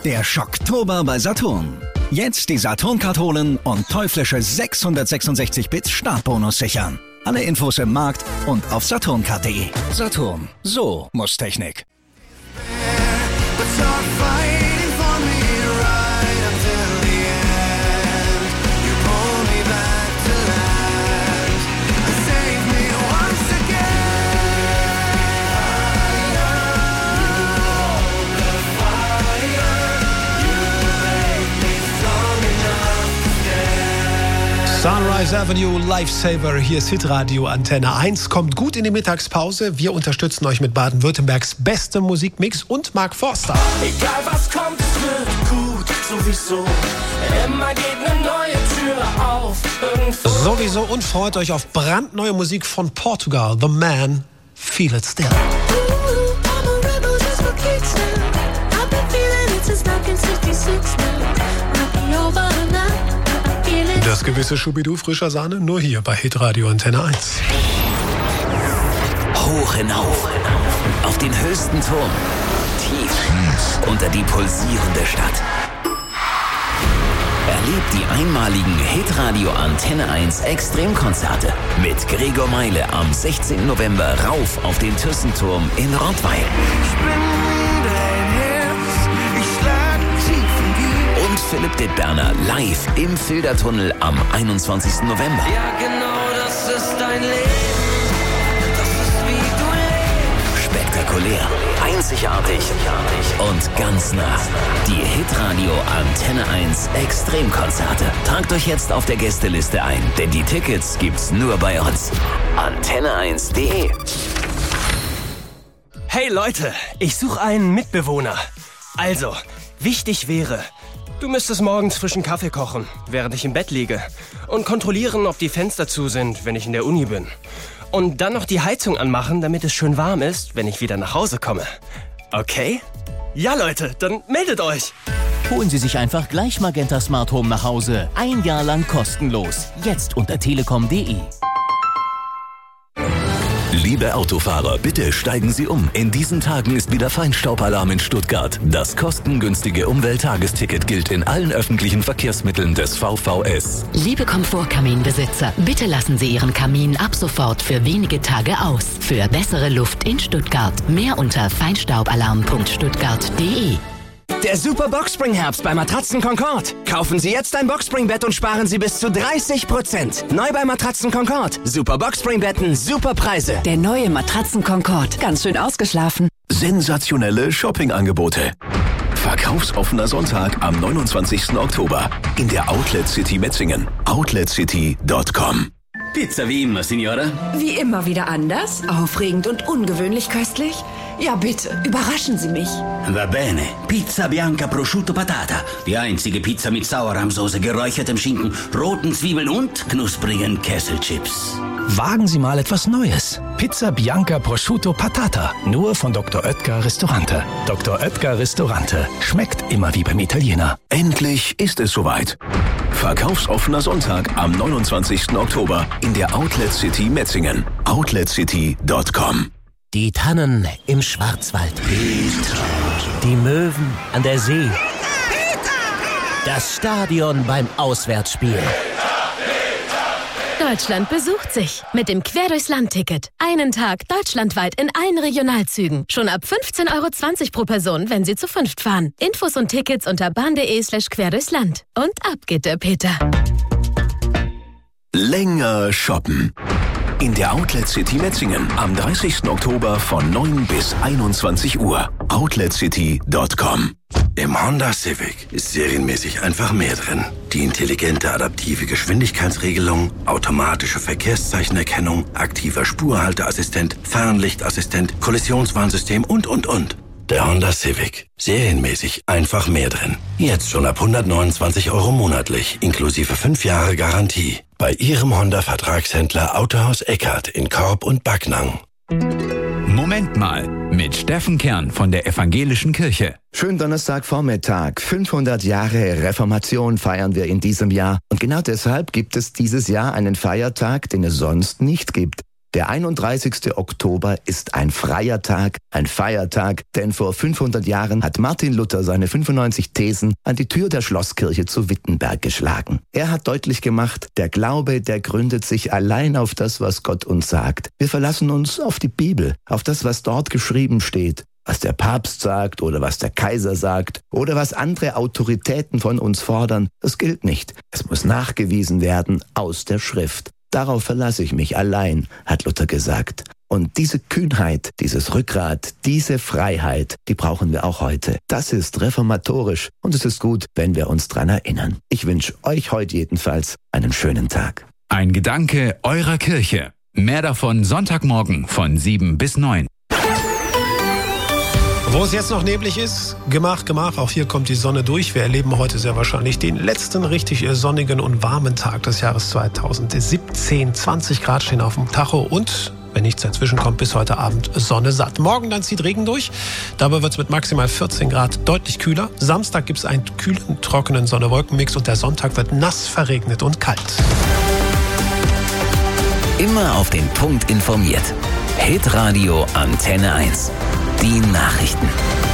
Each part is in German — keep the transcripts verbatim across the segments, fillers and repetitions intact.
Der Schocktober bei Saturn. Jetzt die Saturn-Card holen und teuflische sechshundertsechsundsechzig Bits Startbonus sichern. Alle Infos im Markt und auf saturn punkt de. Saturn, so muss Technik. Sunrise Avenue, Lifesaver, hier ist Hitradio Antenne eins. Kommt gut in die Mittagspause. Wir unterstützen euch mit Baden-Württembergs bestem Musikmix und Mark Forster. Egal was kommt, es wird gut, sowieso. Immer geht eine neue Tür auf. Irgendwo. Sowieso und freut euch auf brandneue Musik von Portugal. The Man, Feel It Still. Das gewisse Schubidu frischer Sahne nur hier bei Hitradio Antenne eins. Hoch hinauf, auf den höchsten Turm, tief unter die pulsierende Stadt. Erlebt die einmaligen Hitradio Antenne eins Extremkonzerte mit Gregor Meile am sechzehnten November rauf auf den Thyssenturm in Rottweil. Und Philipp Dittberner live im Fildertunnel am einundzwanzigsten November. Ja, genau, das ist dein Leben. Das ist wie du lebst. Spektakulär, einzigartig und ganz nah. Die Hitradio Antenne eins Extremkonzerte. Tragt euch jetzt auf der Gästeliste ein, denn die Tickets gibt's nur bei uns. Antenne eins punkt de. Hey Leute, ich suche einen Mitbewohner. Also, wichtig wäre, du müsstest morgens frischen Kaffee kochen, während ich im Bett liege. Und kontrollieren, ob die Fenster zu sind, wenn ich in der Uni bin. Und dann noch die Heizung anmachen, damit es schön warm ist, wenn ich wieder nach Hause komme. Okay? Ja Leute, dann meldet euch! Holen Sie sich einfach gleich Magenta Smart Home nach Hause. Ein Jahr lang kostenlos. Jetzt unter telekom punkt de. Liebe Autofahrer, bitte steigen Sie um. In diesen Tagen ist wieder Feinstaubalarm in Stuttgart. Das kostengünstige Umwelttagesticket gilt in allen öffentlichen Verkehrsmitteln des V V S. Liebe Komfortkaminbesitzer, bitte lassen Sie Ihren Kamin ab sofort für wenige Tage aus. Für bessere Luft in Stuttgart. Mehr unter feinstaubalarm punkt stuttgart punkt de. Der Super Boxspring-Herbst bei Matratzen Concord. Kaufen Sie jetzt ein Boxspringbett und sparen Sie bis zu dreißig Prozent. Neu bei Matratzen Concord. Super Boxspringbetten, super Preise. Der neue Matratzen Concord. Ganz schön ausgeschlafen. Sensationelle Shoppingangebote. Verkaufsoffener Sonntag am neunundzwanzigsten Oktober in der Outlet City Metzingen. outlet city punkt com. Pizza wie immer, Signora. Wie immer wieder anders, aufregend und ungewöhnlich köstlich? Ja, bitte, überraschen Sie mich. Va bene. Pizza Bianca Prosciutto Patata. Die einzige Pizza mit Sauerrahmsoße, geräuchertem Schinken, roten Zwiebeln und knusprigen Kesselchips. Wagen Sie mal etwas Neues. Pizza Bianca Prosciutto Patata. Nur von Doktor Oetker Ristorante. Doktor Oetker Ristorante. Schmeckt immer wie beim Italiener. Endlich ist es soweit. Verkaufsoffener Sonntag am neunundzwanzigsten Oktober in der Outlet City Metzingen. outlet city punkt com. Die Tannen im Schwarzwald. Peter. Die Möwen an der See. Das Stadion beim Auswärtsspiel. Deutschland besucht sich mit dem Quer durchs Land-Ticket. Einen Tag deutschlandweit in allen Regionalzügen. Schon ab fünfzehn Euro zwanzig pro Person, wenn Sie zu fünft fahren. Infos und Tickets unter bahn.de slash quer durchs Land. Und ab geht der Peter. Länger shoppen. In der Outlet City Metzingen am dreißigsten Oktober von neun bis einundzwanzig Uhr. outlet city punkt com. Im Honda Civic ist serienmäßig einfach mehr drin. Die intelligente adaptive Geschwindigkeitsregelung, automatische Verkehrszeichenerkennung, aktiver Spurhalteassistent, Fernlichtassistent, Kollisionswarnsystem und, und, und. Der Honda Civic. Serienmäßig einfach mehr drin. Jetzt schon ab hundertneunundzwanzig Euro monatlich, inklusive fünf Jahre Garantie. Bei Ihrem Honda-Vertragshändler Autohaus Eckert in Korb und Backnang. Moment mal, mit Steffen Kern von der Evangelischen Kirche. Schönen Donnerstagvormittag. fünfhundert Jahre Reformation feiern wir in diesem Jahr. Und genau deshalb gibt es dieses Jahr einen Feiertag, den es sonst nicht gibt. Der einunddreißigste Oktober ist ein freier Tag, ein Feiertag, denn vor fünfhundert Jahren hat Martin Luther seine fünfundneunzig Thesen an die Tür der Schlosskirche zu Wittenberg geschlagen. Er hat deutlich gemacht, der Glaube, der gründet sich allein auf das, was Gott uns sagt. Wir verlassen uns auf die Bibel, auf das, was dort geschrieben steht. Was der Papst sagt oder was der Kaiser sagt oder was andere Autoritäten von uns fordern, das gilt nicht. Es muss nachgewiesen werden aus der Schrift. Darauf verlasse ich mich allein, hat Luther gesagt. Und diese Kühnheit, dieses Rückgrat, diese Freiheit, die brauchen wir auch heute. Das ist reformatorisch und es ist gut, wenn wir uns dran erinnern. Ich wünsche euch heute jedenfalls einen schönen Tag. Ein Gedanke eurer Kirche. Mehr davon Sonntagmorgen von sieben bis neun. Wo es jetzt noch neblig ist, Gemach, Gemach, auch hier kommt die Sonne durch. Wir erleben heute sehr wahrscheinlich den letzten richtig sonnigen und warmen Tag des Jahres zweitausendsiebzehn. zwanzig Grad stehen auf dem Tacho und, wenn nichts dazwischen kommt, bis heute Abend Sonne satt. Morgen dann zieht Regen durch. Dabei wird es mit maximal vierzehn Grad deutlich kühler. Samstag gibt es einen kühlen, trockenen Sonne-Wolken-Mix und der Sonntag wird nass, verregnet und kalt. Immer auf den Punkt informiert. Hitradio Antenne eins. Die Nachrichten.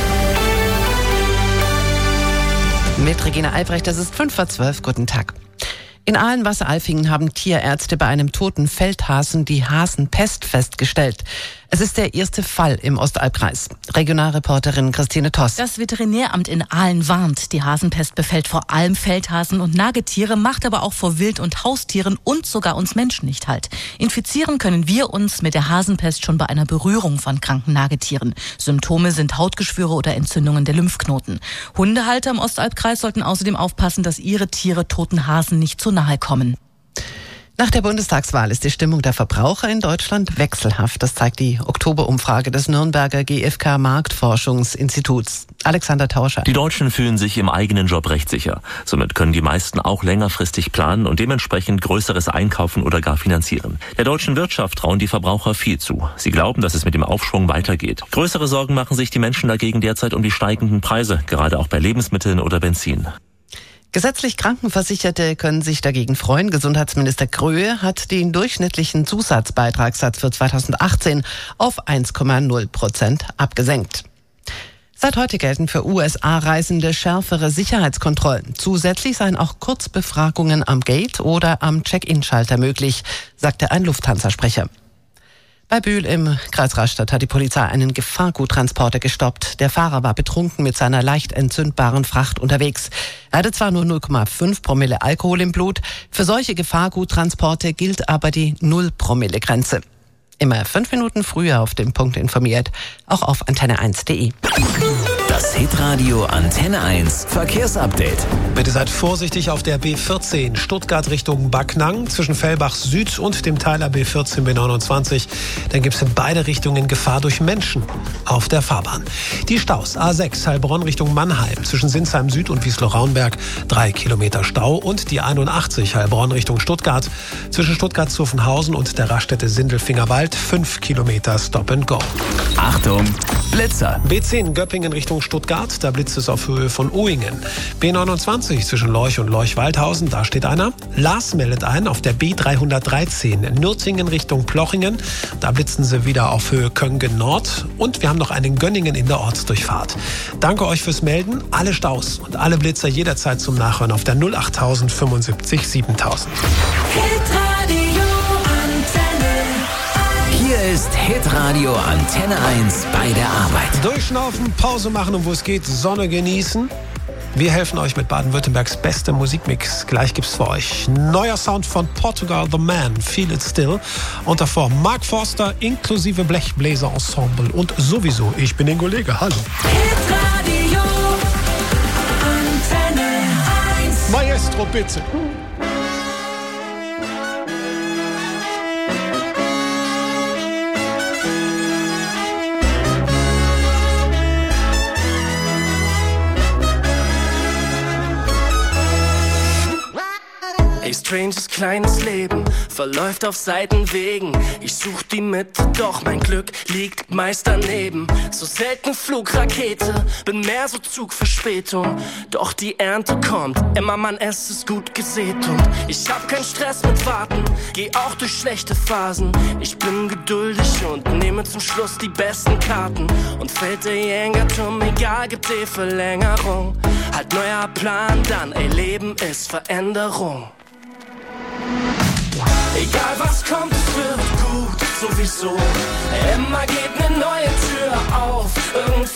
Mit Regina Albrecht, das ist fünf vor zwölf. Guten Tag. In Aalen-Wasseralfingen haben Tierärzte bei einem toten Feldhasen die Hasenpest festgestellt. Es ist der erste Fall im Ostalbkreis. Regionalreporterin Christine Toss. Das Veterinäramt in Aalen warnt, die Hasenpest befällt vor allem Feldhasen und Nagetiere, macht aber auch vor Wild- und Haustieren und sogar uns Menschen nicht halt. Infizieren können wir uns mit der Hasenpest schon bei einer Berührung von kranken Nagetieren. Symptome sind Hautgeschwüre oder Entzündungen der Lymphknoten. Hundehalter im Ostalbkreis sollten außerdem aufpassen, dass ihre Tiere toten Hasen nicht zu nahe kommen. Nach der Bundestagswahl ist die Stimmung der Verbraucher in Deutschland wechselhaft. Das zeigt die Oktoberumfrage des Nürnberger G f K Marktforschungsinstituts. Alexander Tauscher. Die Deutschen fühlen sich im eigenen Job recht sicher. Somit können die meisten auch längerfristig planen und dementsprechend Größeres einkaufen oder gar finanzieren. Der deutschen Wirtschaft trauen die Verbraucher viel zu. Sie glauben, dass es mit dem Aufschwung weitergeht. Größere Sorgen machen sich die Menschen dagegen derzeit um die steigenden Preise, gerade auch bei Lebensmitteln oder Benzin. Gesetzlich Krankenversicherte können sich dagegen freuen. Gesundheitsminister Gröhe hat den durchschnittlichen Zusatzbeitragssatz für zweitausendachtzehn auf eins Komma null Prozent abgesenkt. Seit heute gelten für U S A-Reisende schärfere Sicherheitskontrollen. Zusätzlich seien auch Kurzbefragungen am Gate oder am Check-in-Schalter möglich, sagte ein Lufthansa-Sprecher. Bei Bühl im Kreis Rastatt hat die Polizei einen Gefahrguttransporter gestoppt. Der Fahrer war betrunken mit seiner leicht entzündbaren Fracht unterwegs. Er hatte zwar nur null Komma fünf Promille Alkohol im Blut, für solche Gefahrguttransporte gilt aber die null Promille Grenze. Immer fünf Minuten früher auf den Punkt informiert, auch auf antenne eins punkt de. Das Hitradio Antenne eins Verkehrsupdate. Bitte seid vorsichtig auf der B vierzehn Stuttgart Richtung Backnang zwischen Fellbach Süd und dem Teiler B vierzehn B neunundzwanzig. Dann gibt es in beide Richtungen Gefahr durch Menschen auf der Fahrbahn. Die Staus A sechs Heilbronn Richtung Mannheim zwischen Sinsheim Süd und Wiesloch-Raunberg drei Kilometer Stau und die einundachtzig Heilbronn Richtung Stuttgart zwischen Stuttgart-Zuffenhausen und der Raststätte Sindelfingerwald fünf Kilometer Stop and Go. Achtung, Blitzer. B zehn Göppingen Richtung Stuttgart, da blitzt es auf Höhe von Uhingen. B neunundzwanzig zwischen Lorch und Lorch-Waldhausen, da steht einer. Lars meldet ein auf der B dreihundertdreizehn Nürtingen Richtung Plochingen, da blitzen sie wieder auf Höhe Köngen Nord. Und wir haben noch einen Gönningen in der Ortsdurchfahrt. Danke euch fürs Melden. Alle Staus und alle Blitzer jederzeit zum Nachhören auf der null achttausend fünfundsiebzig siebentausend. Hier ist Hitradio Antenne eins bei der Arbeit. Durchschnaufen, Pause machen und wo es geht, Sonne genießen. Wir helfen euch mit Baden-Württembergs bestem Musikmix. Gleich gibt's für euch neuer Sound von Portugal The Man, Feel It Still. Und davor Mark Forster inklusive Blechbläser Ensemble. Und sowieso, ich bin den Kollege. Hallo. Hitradio Antenne eins. Maestro, bitte. He's stranges kleines Leben verläuft auf Seitenwegen. Ich such die Mitte, doch mein Glück liegt meist daneben. So selten Flugrakete, bin mehr so Zugverspätung. Doch die Ernte kommt, immer Mann, es ist gut gesät. Und ich hab keinen Stress mit Warten, geh auch durch schlechte Phasen. Ich bin geduldig und nehme zum Schluss die besten Karten. Und fällt der Jenga-Turm, egal, gibt die Verlängerung. Halt neuer Plan dann, ey, Leben ist Veränderung. Egal was kommt, es wird gut, sowieso. Immer geht ne neue Tür auf. Irgendwann